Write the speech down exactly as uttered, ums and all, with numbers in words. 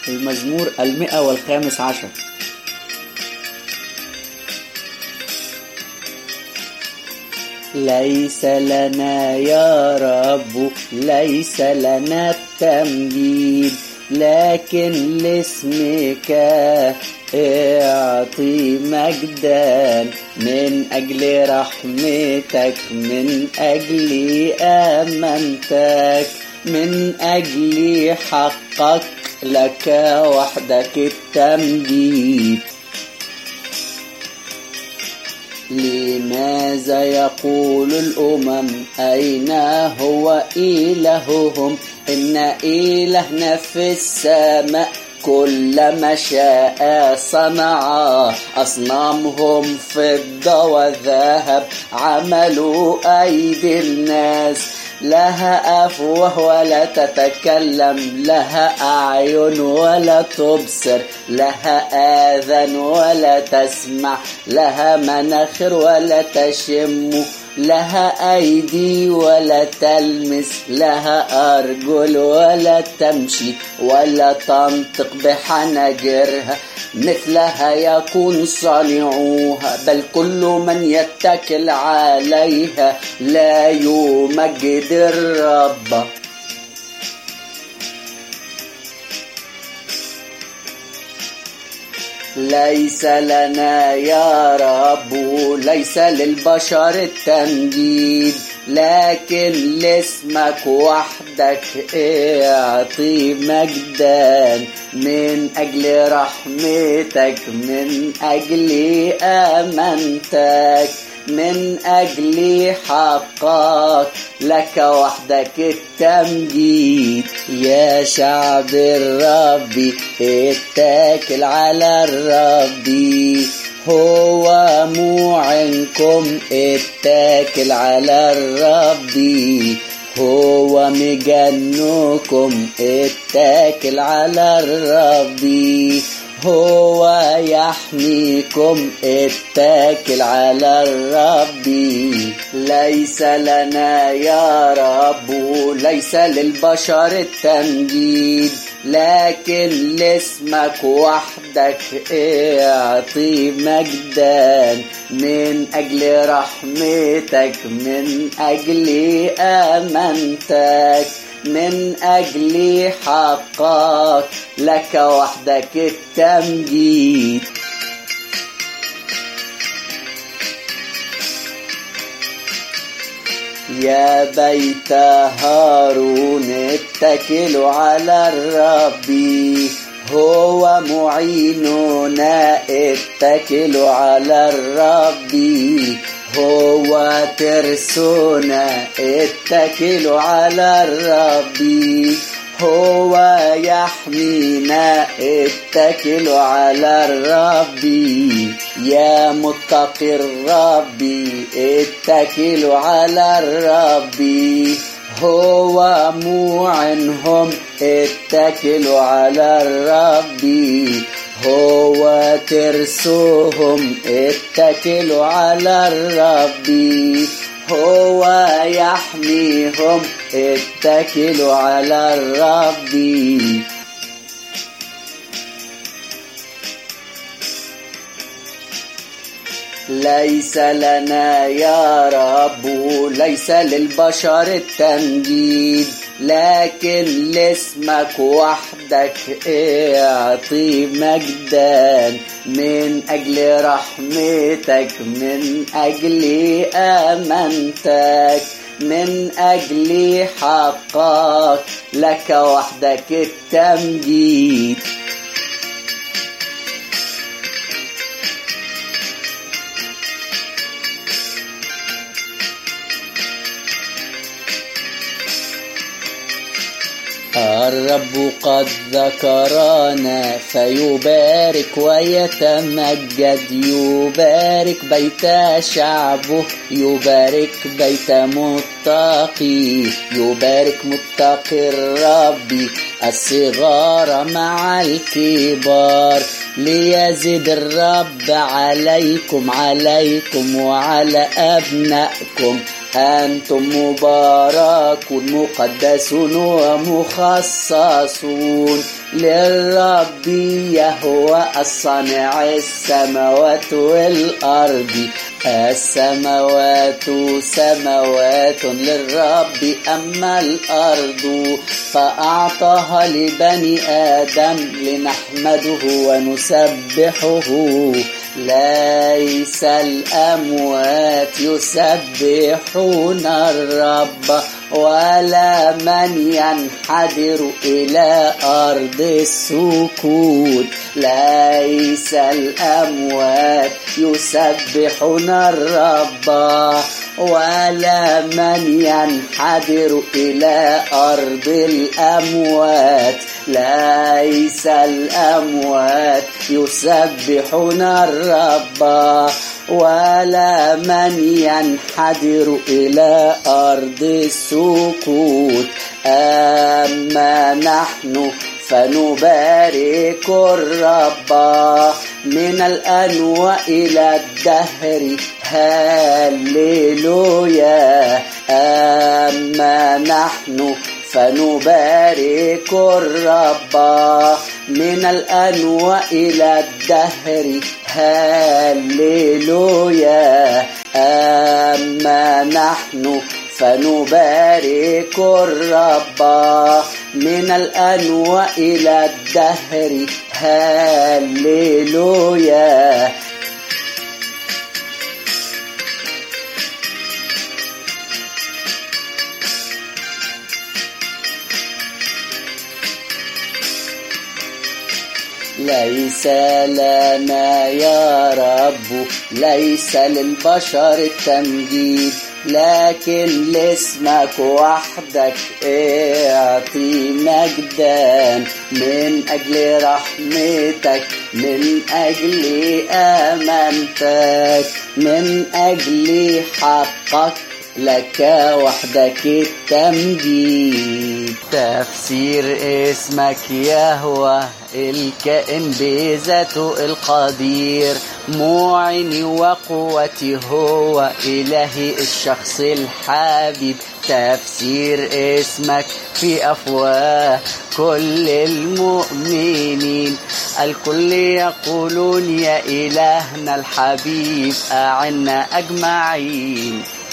المزمور المئة والخامس عشر. ليس لنا يا رب ليس لنا التمجيد، لكن لاسمك اعطي مجدا، من أجل رحمتك، من أجل أمانتك، من أجل حقك، لك وحدك التمجيد. لماذا يقول الأمم أين هو إلههم؟ إن إلهنا في السماء، كل ما شاء صنع. أصنامهم فضة وذهب، عملوا أيدي الناس. لها أفواه ولا تتكلم، لها أعين ولا تبصر، لها آذان ولا تسمع، لها مناخر ولا تشم، لها أيدي ولا تلمس، لها أرجل ولا تمشي، ولا تنطق بحناجرها. مثلها يكون صانعوها، بل كل من يتكل عليها لا يمجد الرب. ليس لنا يا رب ليس للبشر التمجيد، لكن لاسمك وحدك اعطي مجدا، من أجل رحمتك، من أجل أمانتك، من أجل حقك، لك وحدك التمجيد. يا شعب الرب اتكل على الرب، هو موعنكم، اتكل على الرب، هو مجنكم، اتكل على الرب، هو يحميكم، اتكل على الرب. ليس لنا يا رب ليس للبشر التمجيد، لكن لاسمك وحدك اعطي مجدا، من أجل رحمتك، من أجل أمانتك، من أجل حقك، لك وحدك التمجيد. يا بيت هارون اتكلوا على الرب، هو معيننا، اتكلوا على الرب، هو ترسونا، اتكلوا على الرب، هو يحمينا، اتكلوا على الرب. يا متقي الرب اتكلوا على الرب، هو موعنهم، اتكلوا على الرب، هو ترسوهم، اتكلوا على الرب، هو يحميهم، اتكلوا على الرب. ليس لنا يا رب ليس للبشر التمجيد، لكن لاسمك وحدك اعطي مجدا، من أجل رحمتك، من أجل أمانتك، من أجل حقك، لك وحدك التمجيد. الرب قد ذكرنا فيبارك ويتمجد، يبارك بيت شعبه، يبارك بيت متقي، يبارك متقي الرب الصغار مع الكبار. ليزد الرب عليكم عليكم وعلى أبنائكم، أنتم مباركون مقدسون ومخصصون. للرب يهوه الصانع السماوات والأرض. السماوات سماوات للرب أما الأرض فأعطاها لبني آدم لنحمده ونسبحه. ليس الأموات يسبحون الرب ولا من ينحدر إلى أرض السكوت. ليس الأموات يسبحون الرب ولا من ينحدر إلى أرض الأموات. ليس الأموات يسبحون الرب ولا من ينحدر إلى أرض السكوت. أما نحن فنبارك الرب من الآن وإلى الدهر. هاليلويا. أما نحن فنبارك الرب من الآن وإلى الدهر. هاليلويا. أما نحن فنبارك الرب من الآن وإلى الدهر. هاليلويا. ليس لنا يا رب، ليس للبشر التمجيد، لكن لاسمك وحدك اعطي مجدا. من أجل رحمتك، من أجل أمانتك، من أجل حقك، لك وحدك التمجيد. تفسير اسمك يهوه الكائن بذاته القدير، معيني وقوتي هو إلهي الشخص الحبيب. تفسير اسمك في أفواه كل المؤمنين، الكل يقولون يا إلهنا الحبيب أعنا أجمعين.